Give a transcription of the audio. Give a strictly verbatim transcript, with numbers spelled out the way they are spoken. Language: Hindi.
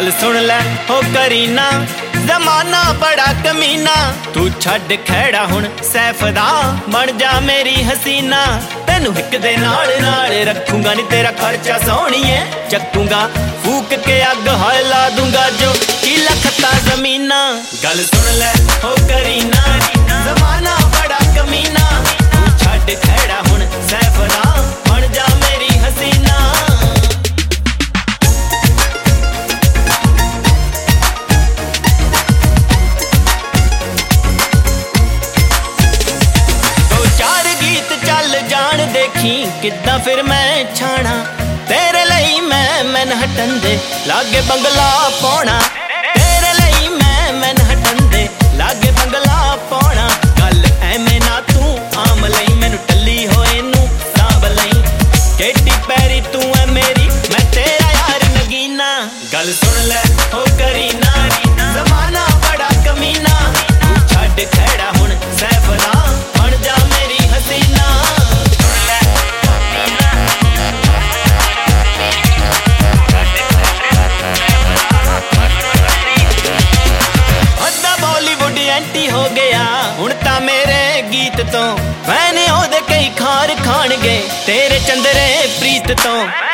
गल सुन लै हो करीना, जमाना बड़ा कमीना। तू छड़ खैड़ा हुण सैफ दा, बन जा मेरी हसीना। तेनू हिक दे नाल नाल रखूंगा नी तेरा खर्चा सोहणीए। चकूंगा फूक के अग हाय ला दूंगा जो की लखता जमीना। गल सुन लै हो करीना, जमाना बड़ा कमीना। तू छड़ खैड़ा हुण सैफ दा, बन जा मेरी हसीना। देखी किद्दां फिर मैं छाणा, तेरे लई मैं मैनहट्टन दे लागे बंगला पाउणा। तेरे लई मैं मैनहट्टन दे लागे बंगला पाउणा। गल ऐवें ना तू आम लई, मैनू टल्ली होए नू सांभ लई। केटी पैरी तू है मेरी, मैं तेरा यार नगीना। गल सुन लै हो करीना, जमाना बड़ा कमीना। तू छड़ खैड़ा हुण सैफ दा, बन जा मेरी हसीना। हो गया हुण तां मेरे गीत तो, मैंने ओदे कई खार खाण गए तेरे चंदरे प्रीत तो।